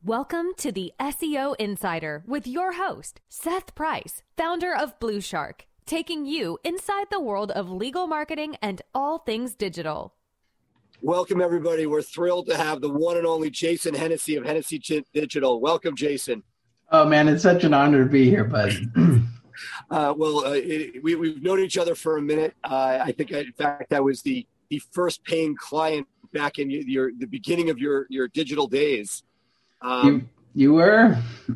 Welcome to the SEO Insider with your host, Seth Price, founder of Blue Shark, taking you inside the world of legal marketing and all things digital. Welcome, everybody. We're thrilled to have the one and only Jason Hennessy of Hennessy Digital. Welcome, Jason. Oh, man, it's such an honor to be here, bud. We've known each other for a minute. I think, in fact, I was the first paying client back in the beginning of your digital days. You were,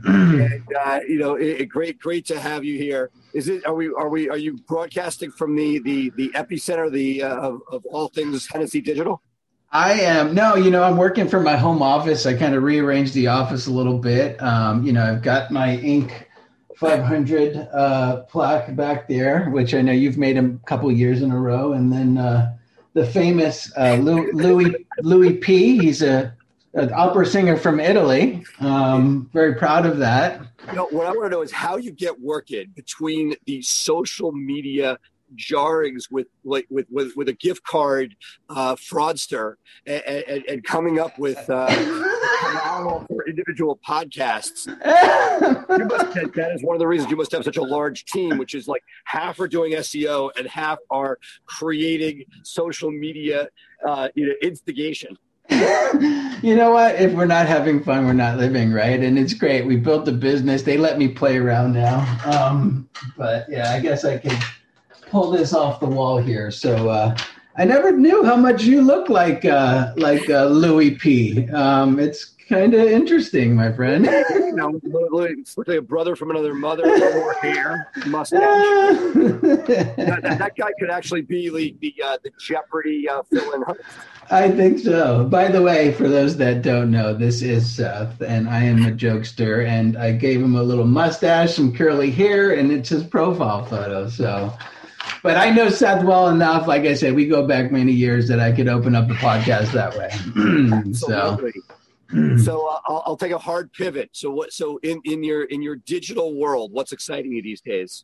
and, great to have you here. Are you broadcasting from the epicenter of all things Hennessy Digital? I am. No, I'm working from my home office. I kind of rearranged the office a little bit. I've got my Inc. 500 plaque back there, which I know you've made a couple of years in a row, and then the famous Louis P. He's an opera singer from Italy. Very proud of that. What I want to know is how you get work in between the social media jarrings with a gift card fraudster and coming up with for individual podcasts. That is one of the reasons you must have such a large team, which is like half are doing SEO and half are creating social media instigation. You know what? If we're not having fun, we're not living, right? And it's great. We built a business. They let me play around now. But yeah, I guess I could pull this off the wall here. So I never knew how much you look like Louis P. It's kind of interesting, my friend. It's like a brother from another mother, more hair, mustache. that guy could actually be the Jeopardy fill-in host. I think so. By the way, for those that don't know, this is Seth, and I am a jokester, and I gave him a little mustache, some curly hair, and it's his profile photo. So, but I know Seth well enough. Like I said, we go back many years that I could open up a podcast that way. So I'll take a hard pivot. So in your digital world, what's exciting you these days?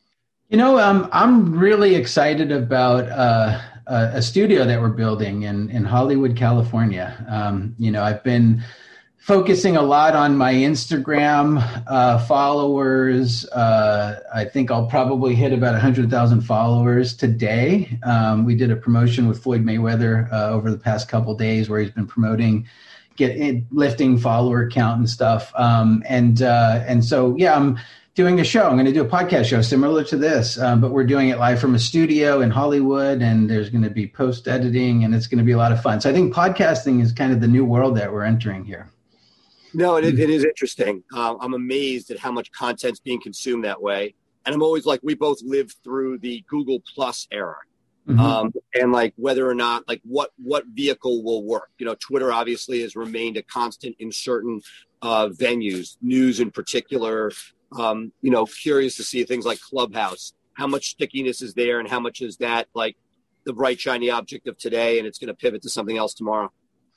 I'm really excited about a studio that we're building in Hollywood, California. I've been focusing a lot on my Instagram followers. I think I'll probably hit about 100,000 followers today. We did a promotion with Floyd Mayweather over the past couple of days where he's been promoting lifting follower count and stuff. And so, I'm doing a show. I'm going to do a podcast show similar to this, but we're doing it live from a studio in Hollywood, and there's going to be post editing, and it's going to be a lot of fun. So I think podcasting is kind of the new world that we're entering here. No, it is interesting. I'm amazed at how much content's being consumed that way. And I'm always like, we both lived through the Google Plus era. Mm-hmm. And like whether or not like what vehicle will work. Twitter obviously has remained a constant in certain venues, news in particular. Curious to see things like Clubhouse. How much stickiness is there, and how much is that like the bright shiny object of today, and it's going to pivot to something else tomorrow?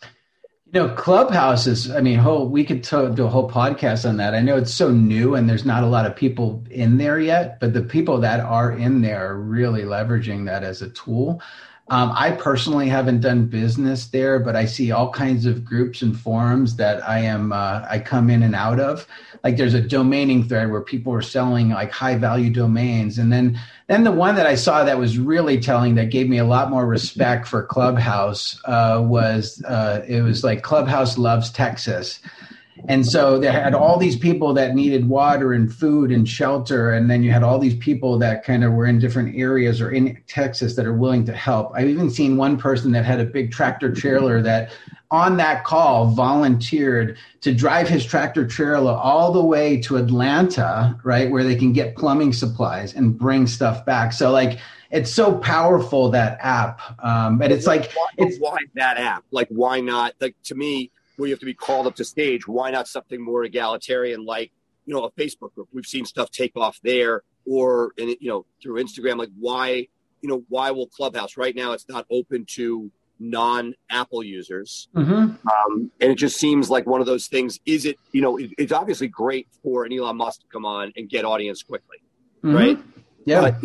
Clubhouse is, we could do a whole podcast on that. I know it's so new and there's not a lot of people in there yet, but the people that are in there are really leveraging that as a tool. I personally haven't done business there, but I see all kinds of groups and forums that I come in and out of. Like there's a domaining thread where people are selling like high value domains. And then the one that I saw that was really telling, that gave me a lot more respect for Clubhouse was like Clubhouse Loves Texas. And so they had all these people that needed water and food and shelter. And then you had all these people that kind of were in different areas or in Texas that are willing to help. I've even seen one person that had a big tractor trailer that on that call volunteered to drive his tractor trailer all the way to Atlanta, right, where they can get plumbing supplies and bring stuff back. So like, it's so powerful, that app. But it's like, why that app? Like, why not? Like, to me, where you have to be called up to stage, why not something more egalitarian like, a Facebook group? We've seen stuff take off there, or, through Instagram. Like, why will Clubhouse right now? It's not open to non-Apple users. Mm-hmm. And it just seems like one of those things. Is it, it's obviously great for an Elon Musk to come on and get audience quickly. Mm-hmm. Right. Yeah. But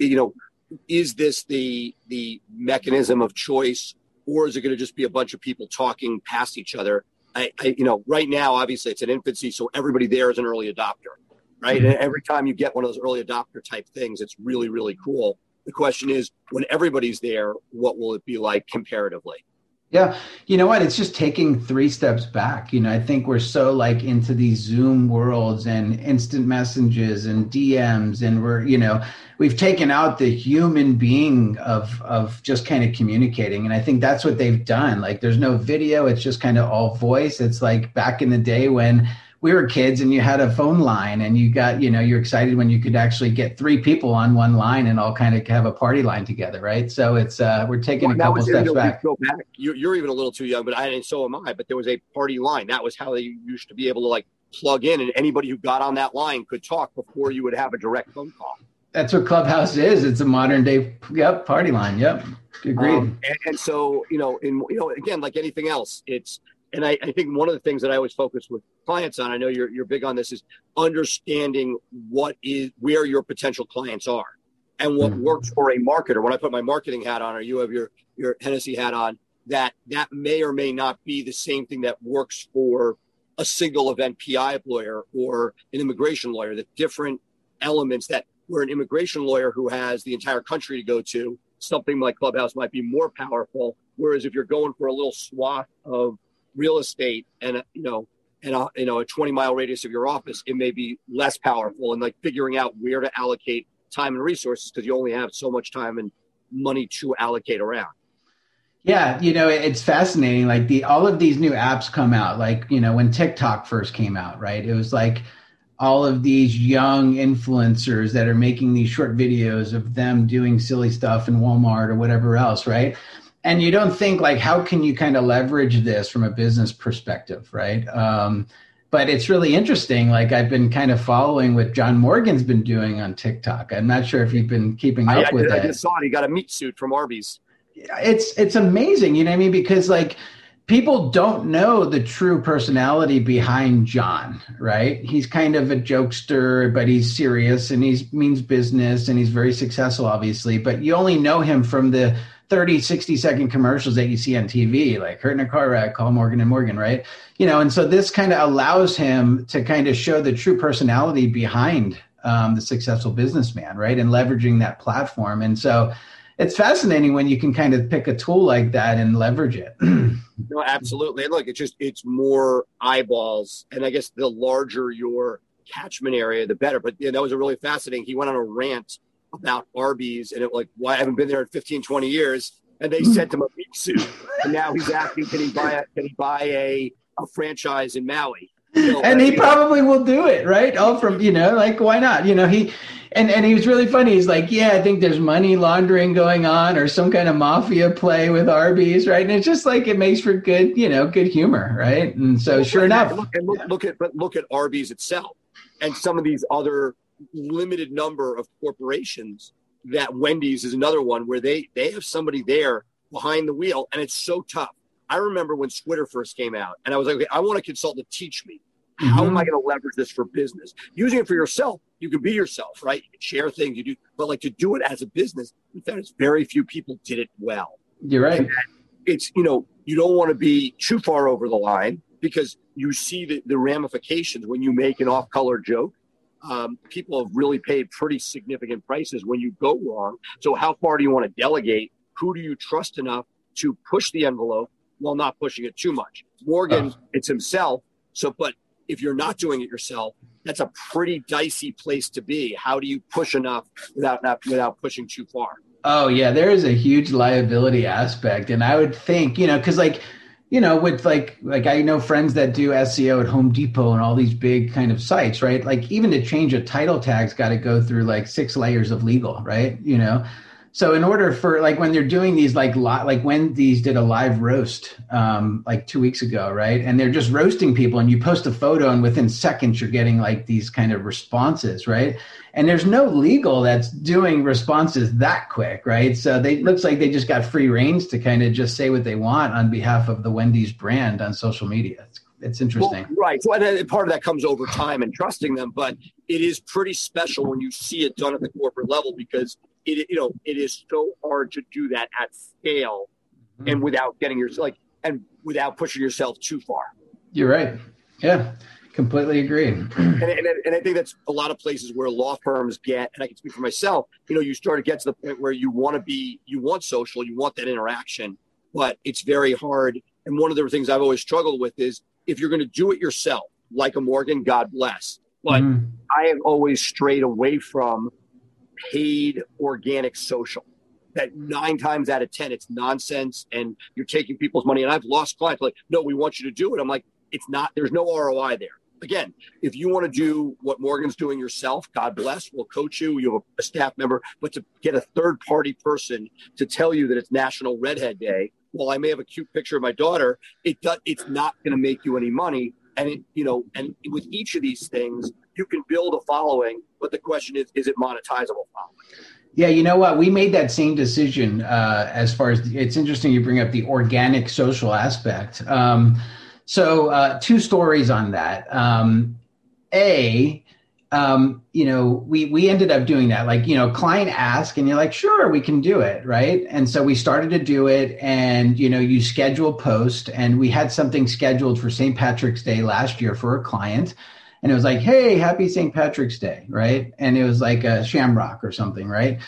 is this the mechanism of choice, or is it going to just be a bunch of people talking past each other right now, obviously it's in infancy, so everybody there is an early adopter, right? And every time you get one of those early adopter type things, it's really, really cool. The question is, when everybody's there, what will it be like comparatively? Yeah. You know what? It's just taking 3 steps back. I think we're so like into these Zoom worlds and instant messages and DMs, and we've taken out the human being of just kind of communicating. And I think that's what they've done. Like, there's no video. It's just kind of all voice. It's like back in the day when we were kids and you had a phone line and you got, you're excited when you could actually get 3 people on one line and all kind of have a party line together. Right. So it's, we're taking a couple steps back. You're even a little too young, and so am I, but there was a party line. That was how they used to be able to like plug in, and anybody who got on that line could talk before you would have a direct phone call. That's what Clubhouse is. It's a modern day party line. Yep. Agreed. And so, again, like anything else, and I think one of the things that I always focus with clients on, I know you're big on this, is understanding where your potential clients are and what works for a marketer. When I put my marketing hat on, or you have your Hennessy hat on, that may or may not be the same thing that works for a single event PI lawyer or an immigration lawyer. The different elements that where an immigration lawyer who has the entire country to go to, something like Clubhouse might be more powerful. Whereas if you're going for a little swath of real estate and a 20-mile radius of your office, it may be less powerful, and like figuring out where to allocate time and resources, because you only have so much time and money to allocate around. Yeah, it's fascinating. Like all of these new apps come out, like, when TikTok first came out, right? It was like all of these young influencers that are making these short videos of them doing silly stuff in Walmart or whatever else, right? And you don't think like, how can you kind of leverage this from a business perspective, right? But it's really interesting. Like, I've been kind of following what John Morgan's been doing on TikTok. I'm not sure if you've been keeping up with it. I just saw it. He got a meat suit from Arby's. It's amazing, you know what I mean? Because like, people don't know the true personality behind John, right? He's kind of a jokester, but he's serious and he means business and he's very successful, obviously. But you only know him from the 30, 60-second commercials that you see on TV, like hurt in a car wreck, call Morgan & Morgan, right? And so this kind of allows him to kind of show the true personality behind the successful businessman, right? And leveraging that platform. And so it's fascinating when you can kind of pick a tool like that and leverage it. No, absolutely. And look, it's more eyeballs. And I guess the larger your catchment area, the better. But that was a really fascinating. He went on a rant about Arby's, and why I haven't been there in 15, 20 years. And they sent him a meat suit. And now he's asking, can he buy a franchise in Maui? And he probably will do it, right? All from, like, why not? And he was really funny. He's like, yeah, I think there's money laundering going on or some kind of mafia play with Arby's, right? And it's just like, it makes for good, good humor, right? And so sure enough. Look at Arby's itself and some of these other limited number of corporations. That Wendy's is another one where they have somebody there behind the wheel, and it's so tough. I remember when Twitter first came out, and I was like, okay, I want a consultant to teach me. How am I going to leverage this for business? Using it for yourself, you can be yourself, right? You can share things you do, but like to do it as a business, there's very few people did it well. You're right. And it's, you don't want to be too far over the line because you see the ramifications when you make an off-color joke. People have really paid pretty significant prices when you go wrong. So how far do you want to delegate? Who do you trust enough to push the envelope while not pushing it too much? Morgan, it's himself. So, but if you're not doing it yourself, that's a pretty dicey place to be. How do you push enough without pushing too far? Oh yeah, there is a huge liability aspect. And I would think, because with like I know friends that do SEO at Home Depot and all these big kind of sites, right? Like even to change a title tag's got to go through like 6 layers of legal, right? So in order for like when they're doing these like Wendy's did a live roast like 2 weeks ago, right? And they're just roasting people, and you post a photo, and within seconds you're getting like these kind of responses, right? And there's no legal that's doing responses that quick, right? So looks like they just got free reins to kind of just say what they want on behalf of the Wendy's brand on social media. It's interesting. Well, right. So and part of that comes over time and trusting them, but it is pretty special when you see it done at the corporate level because it is so hard to do that at scale and without getting and without pushing yourself too far. You're right. Yeah, completely agree. And I think that's a lot of places where law firms get, and I can speak for myself, you start to get to the point where you want social, you want that interaction, but it's very hard. And one of the things I've always struggled with is if you're going to do it yourself, like a Morgan, God bless. But I have always strayed away from paid organic social. That 9 times out of 10, it's nonsense and you're taking people's money. And I've lost clients like, no, we want you to do it. I'm like, it's not, there's no ROI there. Again, if you want to do what Morgan's doing yourself, God bless, we'll coach you. You have a staff member, but to get a third party person to tell you that it's National Redhead Day, while I may have a cute picture of my daughter, it's not going to make you any money. And and with each of these things, you can build a following, but the question is it monetizable following? Yeah, you know what? We made that same decision as far as it's interesting you bring up the organic social aspect. So 2 stories on that. We ended up doing that. Like, client asked and you're like, sure, we can do it. Right. And so we started to do it and, you schedule post and we had something scheduled for St. Patrick's Day last year for a client. And it was like, hey, happy St. Patrick's Day. Right. And it was like a Shamrock or something. Right.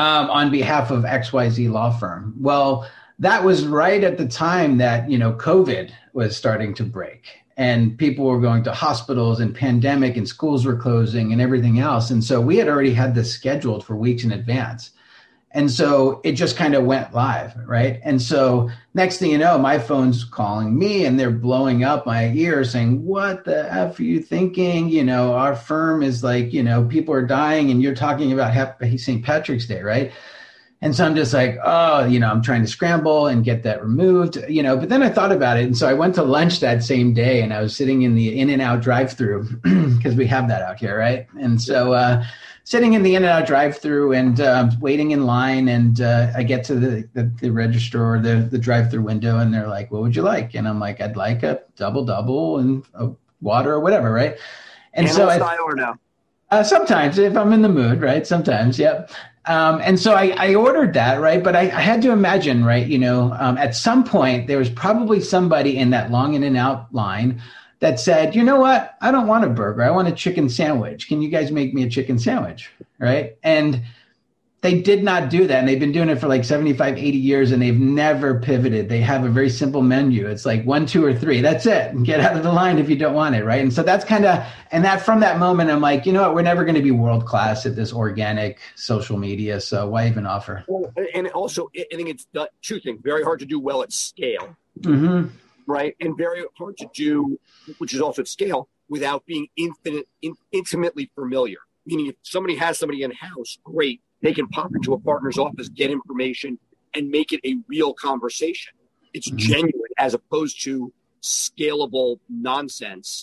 On behalf of XYZ law firm. Well, that was right at the time that, COVID was starting to break and people were going to hospitals and pandemic and schools were closing and everything else. And so we had already had this scheduled for weeks in advance. And so it just kind of went live, right? And so next thing you know, my phone's calling me and they're blowing up my ear saying, what the F are you thinking? Our firm is like, people are dying and you're talking about Happy St. Patrick's Day, right? And so I'm just like, I'm trying to scramble and get that removed, but then I thought about it. And so I went to lunch that same day and I was sitting in the In-N-Out drive-through because we have that out here, right? And so sitting in the In-N-Out drive-through and waiting in line and I get to the register or the drive-through window and they're like, what would you like? And I'm like, I'd like a double and a water or whatever, right? And so style or no? Sometimes if I'm in the mood, right? Sometimes, yep. And so I ordered that, right? But I had to imagine, right? At some point there was probably somebody in that long In-N-Out line that said, you know what? I don't want a burger. I want a chicken sandwich. Can you guys make me a chicken sandwich? Right. And they did not do that. And they've been doing it for like 75, 80 years and they've never pivoted. They have a very simple menu. It's like 1, 2, or 3. That's it. And get out of the line if you don't want it. Right. And so that's from that moment, I'm like, you know what? We're never going to be world class at this organic social media. So why even offer? Well, and also, I think it's 2 things. Very hard to do well at scale. Mm-hmm. Right. And very hard to do, which is also at scale, without being intimately familiar. Meaning if somebody has somebody in-house, great. They can pop into a partner's office, get information, and make it a real conversation. It's genuine as opposed to scalable nonsense.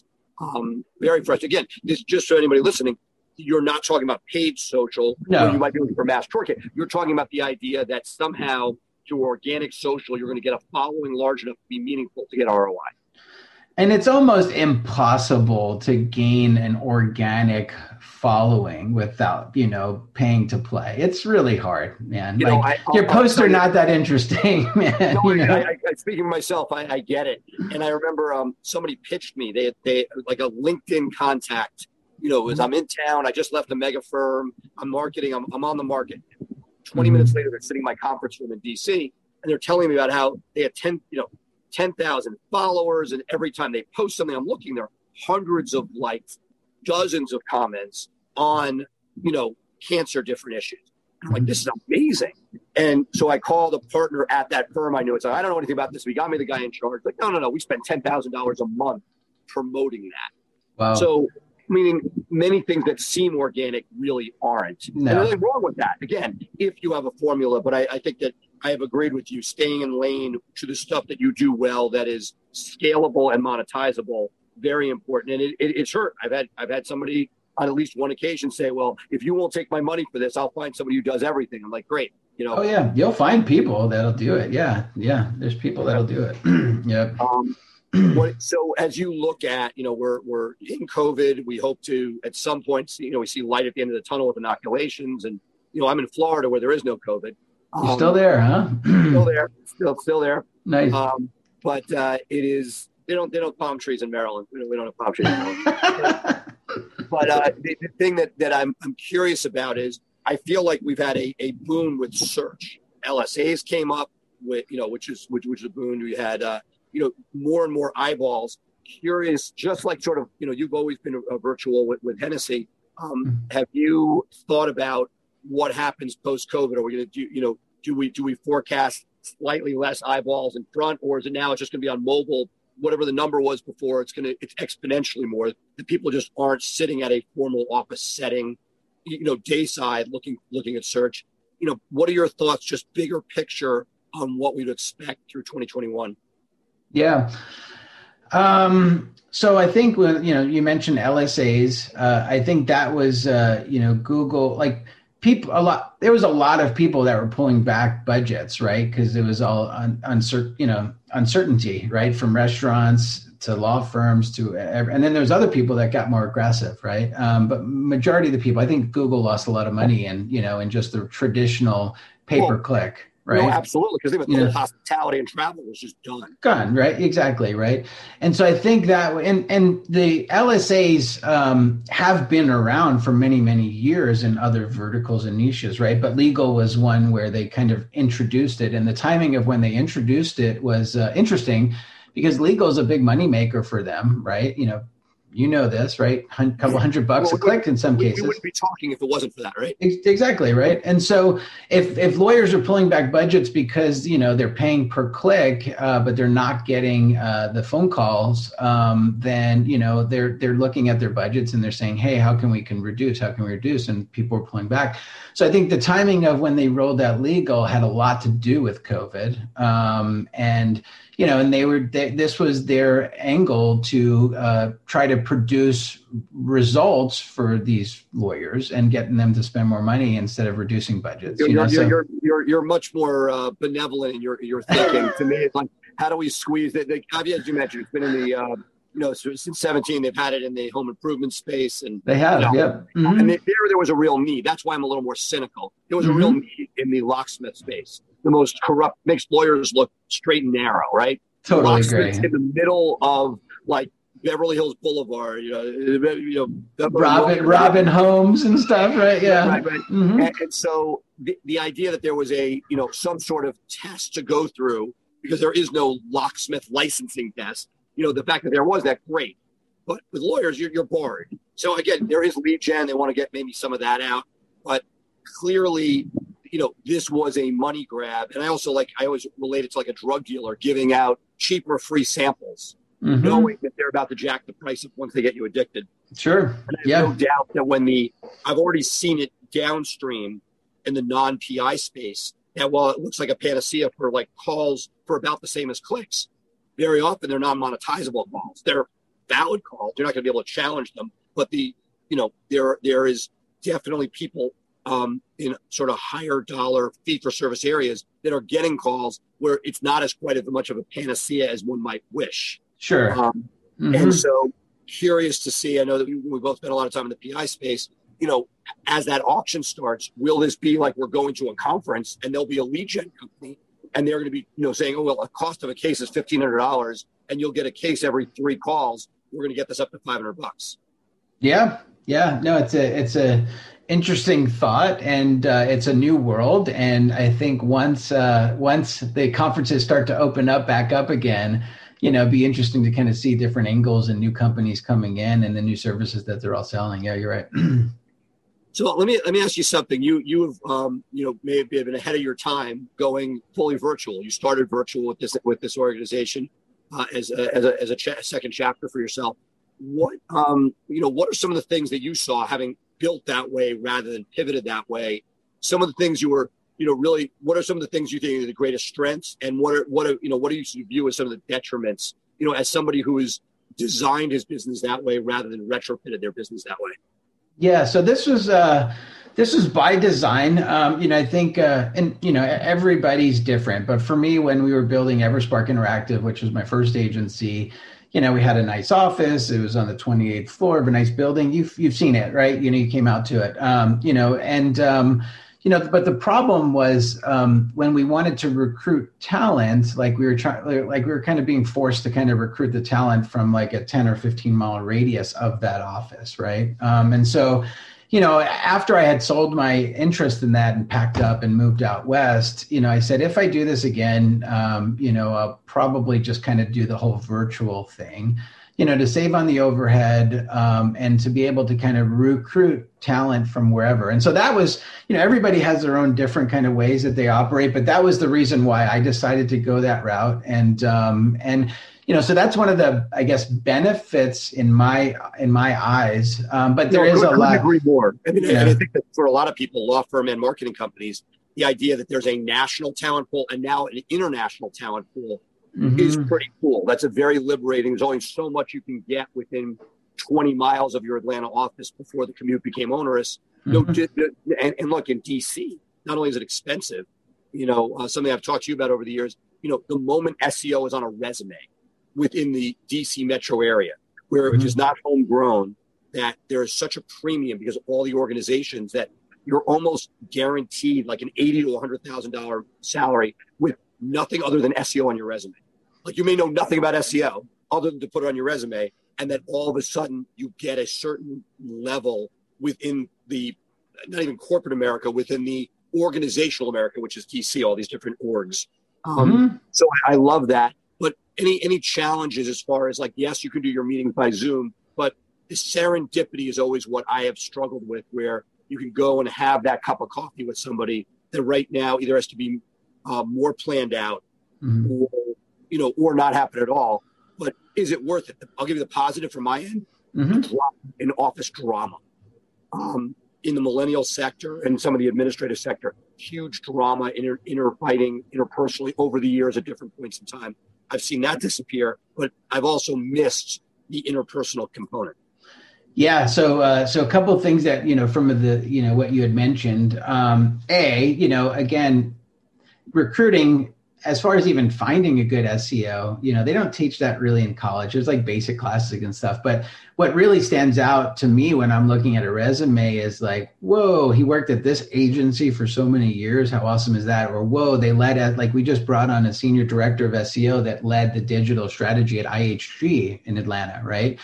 Very frustrating. Again, this just so anybody listening, you're not talking about paid social. No. You might be looking for mass torque. You're talking about the idea that somehow through organic social, you're going to get a following large enough to be meaningful to get ROI. And it's almost impossible to gain an organic folling without, paying to play. It's really hard, man. Your posts are not that interesting, man. No, speaking for myself, I get it. And I remember somebody pitched me. They like a LinkedIn contact. As I'm in town, I just left a mega firm. I'm marketing. I'm on the market. 20 minutes later, they're sitting in my conference room in DC, and they're telling me about how they had 10,000 followers, and every time they post something, I'm looking, there are hundreds of likes, dozens of comments on, cancer different issues. I'm like, this is amazing. And so I called a partner at that firm I knew. It's like, I don't know anything about this. We got me the guy in charge. Like, no. We spend $10,000 a month promoting that. Wow. So, meaning many things that seem organic really aren't. No. And there's nothing wrong with that. Again, if you have a formula, but I think that I have agreed with you, staying in lane to the stuff that you do well, that is scalable and monetizable, very important. And it's hurt. I've had somebody on at least one occasion say, well, if you won't take my money for this, I'll find somebody who does everything. I'm like, great. Oh yeah. You'll find people that'll do it. Yeah. Yeah. There's people that'll do it. Yep. So as you look at, we're in COVID, we hope to, at some point, we see light at the end of the tunnel with inoculations. And, I'm in Florida where there is no COVID. You're still there, huh? Still there. Nice. But it is They don't palm trees in Maryland. We don't have palm trees in Maryland. But the thing that I'm curious about is I feel like we've had a boom with search. LSAs came up with, which is a boon. We had, more and more eyeballs. Curious, just like sort of, you've always been a virtual with Hennessy. Have you thought about what happens post-COVID? Are we going to do we forecast slightly less eyeballs in front, or is it now it's just going to be on mobile? Whatever the number was before, it's exponentially more. The people just aren't sitting at a formal office setting, day side looking at search. What are your thoughts, just bigger picture on what we'd expect through 2021? Yeah. So I think when, you mentioned LSAs, I think that was, Google, like there was a lot of people that were pulling back budgets, right? Because it was all uncertainty, right? From restaurants to law firms and then there's other people that got more aggressive, right? But majority of the people, I think Google lost a lot of money in just the traditional pay-per-click. Right. No, absolutely. Because the whole hospitality and travel was just gone. Right. Exactly. Right. And so I think that and the LSAs have been around for many, many years in other verticals and niches. Right. But legal was one where they kind of introduced it. And the timing of when they introduced it was interesting because legal is a big moneymaker for them. Right. This, right? A couple $100 a click in some cases. We wouldn't be talking if it wasn't for that, right? Exactly, right? And so if lawyers are pulling back budgets because, they're paying per click, but they're not getting the phone calls, then, they're looking at their budgets and they're saying, hey, how can we reduce? And people are pulling back. So I think the timing of when they rolled out legal had a lot to do with COVID. And this was their angle to try to produce results for these lawyers and getting them to spend more money instead of reduing budgets. You're much more benevolent in your thinking. To me, it's like, how do we squeeze it? As you mentioned, it's been in the since 17, they've had it in the home improvement space, and they have, yeah. Mm-hmm. And there was a real need. That's why I'm a little more cynical. There was a real need in the locksmith space. The most corrupt makes lawyers look straight and narrow, right? Totally agree. In the middle of like Beverly Hills Boulevard, Robin Homes and stuff, right? Yeah, right. Mm-hmm. And so the idea that there was some sort of test to go through because there is no locksmith licensing test. The fact that there was that, great. But with lawyers, you're barred. So again, there is lead gen. They want to get maybe some of that out. But clearly, this was a money grab. And I always relate it to like a drug dealer giving out cheaper free samples, knowing that they're about to jack the price up once they get you addicted. Sure. And I have no doubt that I've already seen it downstream in the non-PI space, that while it looks like a panacea for like calls for about the same as clicks, very often they're non-monetizable calls. They're valid calls. You're not going to be able to challenge them. But there is definitely people in sort of higher dollar fee for service areas that are getting calls where it's not as quite as much of a panacea as one might wish. Sure. And so curious to see, I know that we both spent a lot of time in the PI space, as that auction starts, will this be like we're going to a conference and there'll be a lead gen company and they're going to be, saying, oh, well, the cost of a case is $1,500 and you'll get a case every 3 calls. We're going to get this up to $500. Yeah. No, it's a interesting thought, and it's a new world. And I think once the conferences start to open up back up again, it'd be interesting to kind of see different angles and new companies coming in and the new services that they're all selling. Yeah, you're right. So let me ask you something. You have may have been ahead of your time going fully virtual. You started virtual with this organization as a second chapter for yourself. What are some of the things that you saw having built that way rather than pivoted that way? Some of the things you were really. What are some of the things you think are the greatest strengths, and what do you view as some of the detriments? As somebody who has designed his business that way rather than retrofitted their business that way. Yeah, so this was by design. I think, everybody's different. But for me, when we were building Everspark Interactive, which was my first agency, we had a nice office. It was on the 28th floor of a nice building. You've seen it, right? You came out to it, but the problem was when we wanted to recruit talent, like we were kind of being forced to kind of recruit the talent from like a 10 or 15 mile radius of that office, right? And so, after I had sold my interest in that and packed up and moved out west, I said, if I do this again, I'll probably just kind of do the whole virtual thing, to save on the overhead and to be able to kind of recruit talent from wherever. And so that was, everybody has their own different kind of ways that they operate, but that was the reason why I decided to go that route. And so that's one of the, I guess, benefits in my eyes. But there is a lot. I agree more. And I think that for a lot of people, law firm and marketing companies, the idea that there's a national talent pool and now an international talent pool is pretty cool. That's a very liberating. There's only so much you can get within 20 miles of your Atlanta office before the commute became onerous. And look, in DC, not only is it expensive, something I've talked to you about over the years, the moment SEO is on a resume within the DC metro area, where it is not homegrown, that there is such a premium because of all the organizations that you're almost guaranteed like an $80,000 to $100,000 salary with nothing other than SEO on your resume. Like you may know nothing about SEO other than to put it on your resume, and then all of a sudden you get a certain level within the, not even corporate America, within the organizational America, which is DC, all these different orgs. So I love that. But any challenges as far as like, yes, you can do your meetings by Zoom, but the serendipity is always what I have struggled with, where you can go and have that cup of coffee with somebody that right now either has to be more planned out or not happen at all. But is it worth it? I'll give you the positive from my end. In office drama in the millennial sector and some of the administrative sector, huge drama, inner fighting, interpersonally over the years at different points in time. I've seen that disappear, but I've also missed the interpersonal component. Yeah. So a couple of things that, from the, what you had mentioned, again, recruiting, as far as even finding a good SEO, they don't teach that really in college. There's like basic classes and stuff. But what really stands out to me when I'm looking at a resume is like, whoa, he worked at this agency for so many years. How awesome is that? Or, whoa, they led at, like we just brought on a senior director of SEO that led the digital strategy at IHG in Atlanta, right?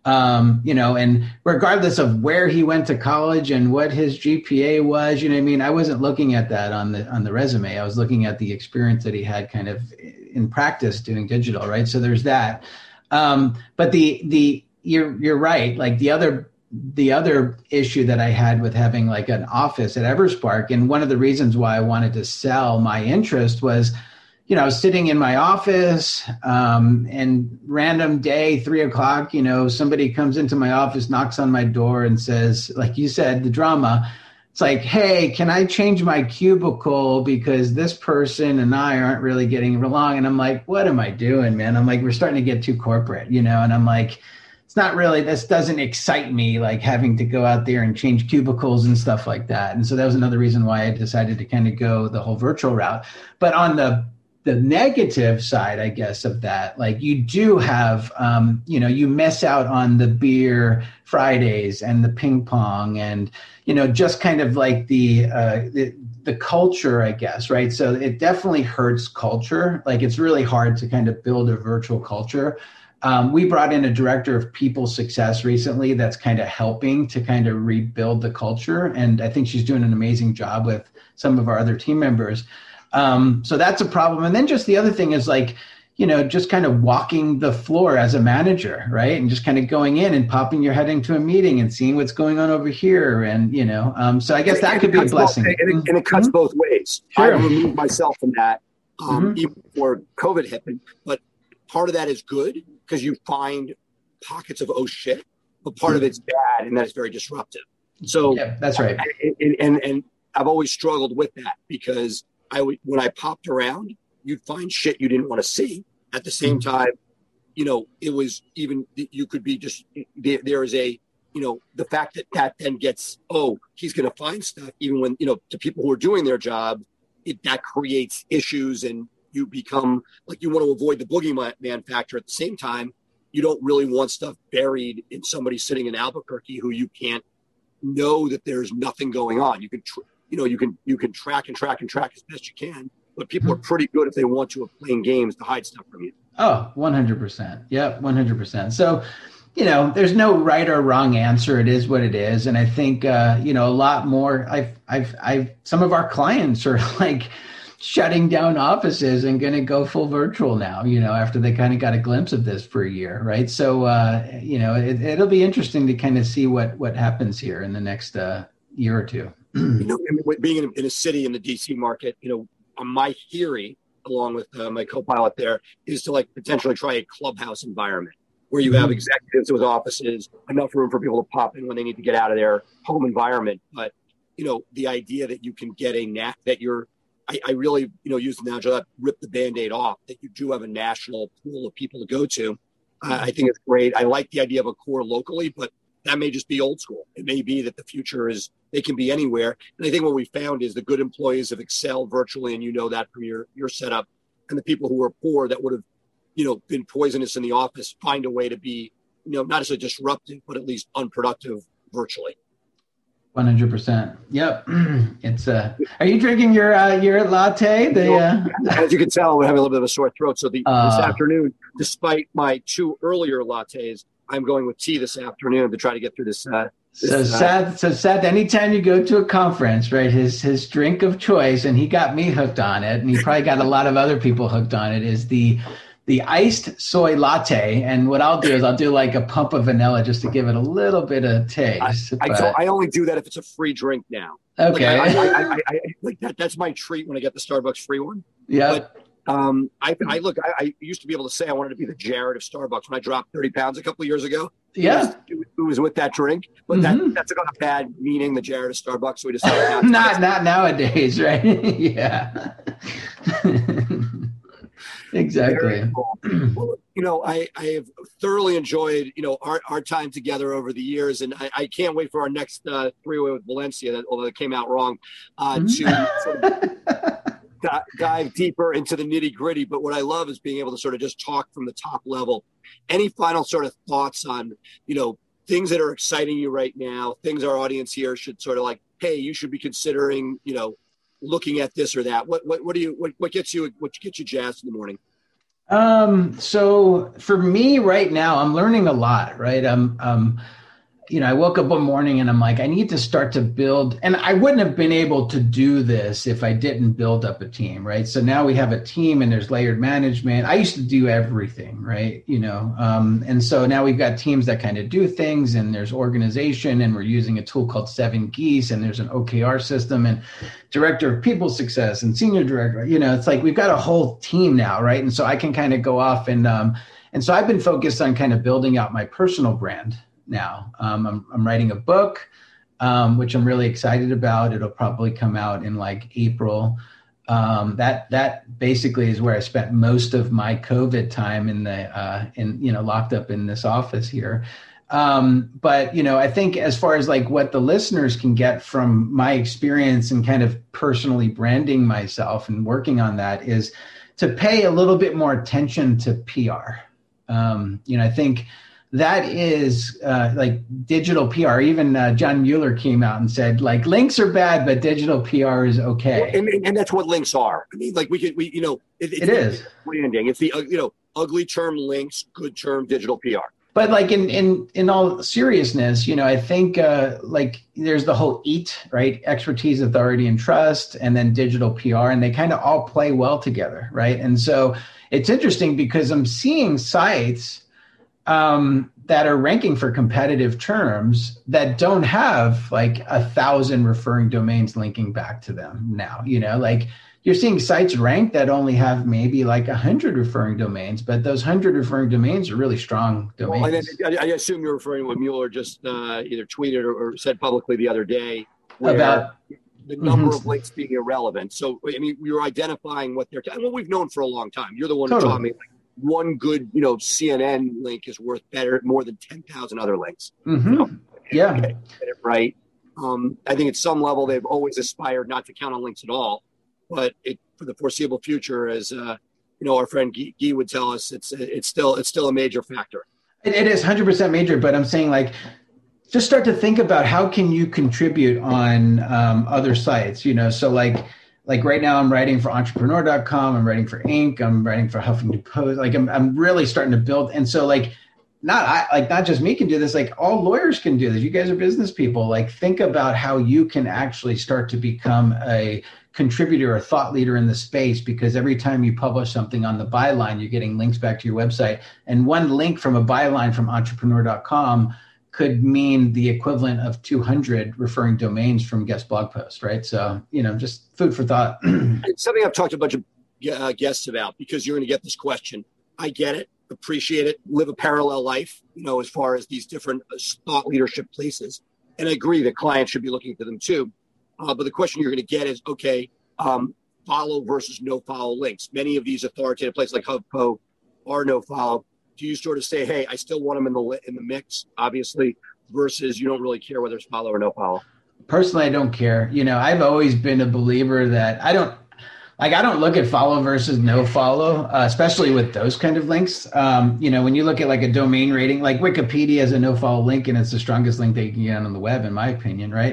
And regardless of where he went to college and what his GPA was, I wasn't looking at that on the resume. I was looking at the experience that he had kind of in practice doing digital, right? So there's that. But you're right. Like the other issue that I had with having like an office at Everspark, and one of the reasons why I wanted to sell my interest was, I was sitting in my office and random day, 3:00, somebody comes into my office, knocks on my door and says, like you said, the drama. It's like, hey, can I change my cubicle because this person and I aren't really getting along? And I'm like, what am I doing, man? I'm like, we're starting to get too corporate, and I'm like, it's not really, this doesn't excite me, like having to go out there and change cubicles and stuff like that. And so that was another reason why I decided to kind of go the whole virtual route. But on the negative side, I guess, of that, like you do have, you miss out on the beer Fridays and the ping pong and, just kind of like the culture, I guess, right? So it definitely hurts culture. Like it's really hard to kind of build a virtual culture. We brought in a director of people success recently that's kind of helping to kind of rebuild the culture. And I think she's doing an amazing job with some of our other team members. So that's a problem. And then just the other thing is like, just kind of walking the floor as a manager, right? And just kind of going in and popping your head into a meeting and seeing what's going on over here. And, so I guess that could be a blessing. And it cuts both ways. Sure. I removed myself from that even before COVID happened. But part of that is good because you find pockets of, oh shit, but part of it's bad and that it's very disruptive. So yeah, that's right. And I've always struggled with that because when I popped around, you'd find shit you didn't want to see. At the same time, it was even, you could be just, there is a, the fact that then gets, he's going to find stuff, even when, to people who are doing their job, that creates issues and you become like, you want to avoid the boogeyman factor. At the same time, you don't really want stuff buried in somebody sitting in Albuquerque who you can't know that there's nothing going on. You can you can track as best you can, but people are pretty good if they want to of playing games to hide stuff from you. Oh, 100%. Yep, 100%. So, there's no right or wrong answer. It is what it is. And I think, a lot more, some of our clients are like shutting down offices and going to go full virtual now, after they kind of got a glimpse of this for a year. Right. So, it'll be interesting to kind of see what happens here in the next year or two. Being in a city in the DC market, my theory, along with my co-pilot there, is to like potentially try a clubhouse environment where you have executives with offices, enough room for people to pop in when they need to get out of their home environment. But, the idea that you can get I really, use the analogy that rip the Band-Aid off, that you do have a national pool of people to go to. I think it's great. I like the idea of a core locally, but that may just be old school. It may be that the future is they can be anywhere. And I think what we found is the good employees have excelled virtually, and that from your setup, and the people who are poor that would have, been poisonous in the office find a way to be, not necessarily disruptive, but at least unproductive virtually. 100%. Yep. It's are you drinking your latte? As you can tell, we're having a little bit of a sore throat. So this afternoon, despite my 2 earlier lattes, I'm going with tea this afternoon to try to get through this. So Seth, anytime you go to a conference, right, his drink of choice, and he got me hooked on it, and he probably got a lot of other people hooked on it, is the iced soy latte. And what I'll do is I'll do like a pump of vanilla just to give it a little bit of taste. I only do that if it's a free drink now. Okay. I like that. That's my treat when I get the Starbucks free one. Yeah. But I used to be able to say I wanted to be the Jared of Starbucks when I dropped 30 pounds a couple of years ago. Yeah. It was with that drink, but that's got a bad meaning, the Jared of Starbucks. So we decided not nowadays, right? Yeah. Exactly. Cool. Well, I have thoroughly enjoyed, our time together over the years, and I can't wait for our next three-way with Valencia, although it came out wrong, to sort of dive deeper into the nitty-gritty. But what I love is being able to sort of just talk from the top level. Any final sort of thoughts on, things that are exciting you right now, things our audience here should sort of like, hey, you should be considering, looking at this or that? What gets you jazzed in the morning? So for me right now, I'm learning a lot, right? I woke up one morning and I'm like, I need to start to build, and I wouldn't have been able to do this if I didn't build up a team, right? So now we have a team and there's layered management. I used to do everything, right? And so now we've got teams that kind of do things, and there's organization, and we're using a tool called 7 Geese, and there's an OKR system, and director of people success and senior director, it's like we've got a whole team now, right? And so I can kind of go off and so I've been focused on kind of building out my personal brand now. I'm writing a book, which I'm really excited about. It'll probably come out in like April. That basically is where I spent most of my COVID time locked up in this office here. But I think as far as like what the listeners can get from my experience and kind of personally branding myself and working on that is to pay a little bit more attention to PR. I think that is like digital PR. Even John Mueller came out and said, like, links are bad, but digital PR is okay. And that's what links are. I mean, like it is branding. It's the ugly term links, good term digital PR. But like in all seriousness, I think like there's the whole EAT, right? Expertise, authority, and trust, and then digital PR, and they kind of all play well together, right? And so it's interesting because I'm seeing sites that are ranking for competitive terms that don't have like 1,000 referring domains linking back to them now. Like you're seeing sites ranked that only have maybe like 100 referring domains, but those 100 referring domains are really strong domains. Well, I assume you're referring to what Mueller just either tweeted or said publicly the other day about the number of links being irrelevant. So, I mean, you're identifying what what we've known for a long time. You're the one who taught me, like, one good, CNN link is worth more than 10,000 other links. Mm-hmm. Yeah. Get it right. I think at some level they've always aspired not to count on links at all, but for the foreseeable future, as our friend Guy would tell us, it's still a major factor. It is 100% major, but I'm saying like just start to think about how can you contribute on other sites, so like right now I'm writing for entrepreneur.com, I'm writing for Inc., I'm writing for Huffington Post. Like I'm really starting to build. And so not just me can do this, like all lawyers can do this. You guys are business people. Like think about how you can actually start to become a contributor or thought leader in the space, because every time you publish something on the byline, you're getting links back to your website. And one link from a byline from entrepreneur.com could mean the equivalent of 200 referring domains from guest blog posts, right? So, just food for thought. It's something I've talked to a bunch of guests about, because you're going to get this question. I get it, appreciate it, live a parallel life, as far as these different thought leadership places. And I agree that clients should be looking for them too. But the question you're going to get is, okay, follow versus no follow links. Many of these authoritative places like HuffPo are no follow. Do you sort of say, hey, I still want them in the mix, obviously, versus you don't really care whether it's follow or no follow? Personally, I don't care. I've always been a believer that I don't look at follow versus no follow, especially with those kind of links. When you look at like a domain rating, like Wikipedia is a no follow link, and it's the strongest link that you can get on the web, in my opinion, right?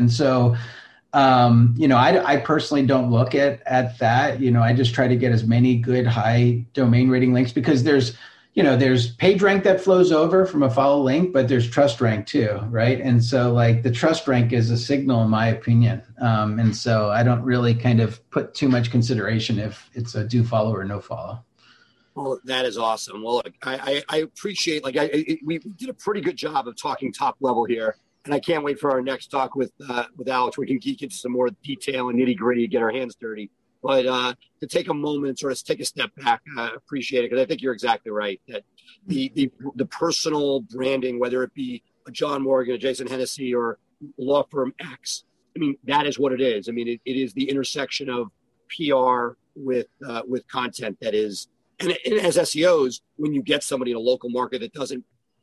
I personally don't look at that. I just try to get as many good high domain rating links, because there's page rank that flows over from a follow link, but there's trust rank too, right? And so like the trust rank is a signal, in my opinion. And so I don't really kind of put too much consideration if it's a do follow or no follow. Well, that is awesome. Well, look, I appreciate, we did a pretty good job of talking top level here. And I can't wait for our next talk with Alex. We can geek into some more detail and nitty gritty, get our hands dirty. But to take a moment, sort of take a step back, appreciate it, because I think you're exactly right that the personal branding, whether it be a John Morgan, a Jason Hennessy, or law firm X, that is what it is. It is the intersection of PR with content that is, and as SEOs, when you get somebody in a local market that doesn't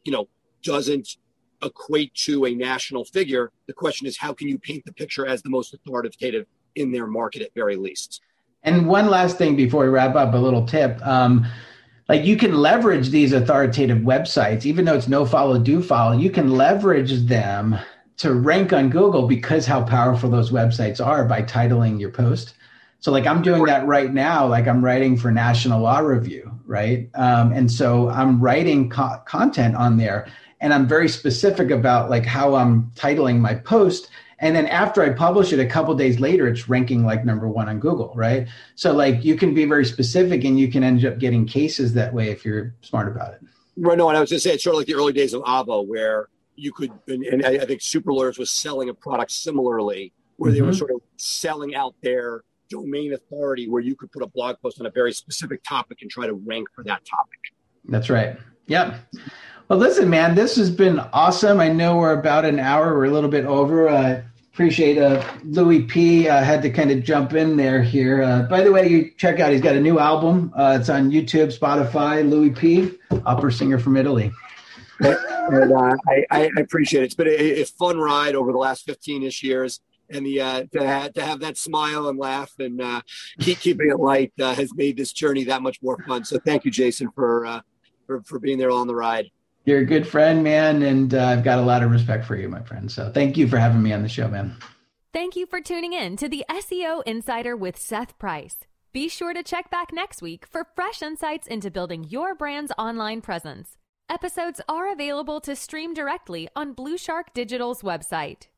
equate to a national figure, the question is, how can you paint the picture as the most authoritative in their market at very least? And one last thing before we wrap up, a little tip. You can leverage these authoritative websites, even though it's no follow, do follow, you can leverage them to rank on Google because how powerful those websites are by titling your post. So I'm doing that right now. I'm writing for National Law Review, right? And so I'm writing content on there, and I'm very specific about how I'm titling my post. And then after I publish it, a couple of days later, it's ranking number one on Google, right? So you can be very specific, and you can end up getting cases that way if you're smart about it. Right. No, and I was just saying, it's sort of like the early days of Avvo, where you could, and I think Super Lawyers was selling a product similarly, where they were sort of selling out their domain authority, where you could put a blog post on a very specific topic and try to rank for that topic. That's right. Yep. Well, listen, man, this has been awesome. I know we're about an hour. We're a little bit over. Appreciate Louis P. Had to kind of jump in there here. By the way, you check out, he's got a new album. It's on YouTube, Spotify, Louis P., opera singer from Italy. And I appreciate it. It's been a fun ride over the last 15-ish years. And to have that smile and laugh and keeping it light has made this journey that much more fun. So thank you, Jason, for being there on the ride. You're a good friend, man, and I've got a lot of respect for you, my friend. So thank you for having me on the show, man. Thank you for tuning in to the SEO Insider with Seth Price. Be sure to check back next week for fresh insights into building your brand's online presence. Episodes are available to stream directly on Blue Shark Digital's website.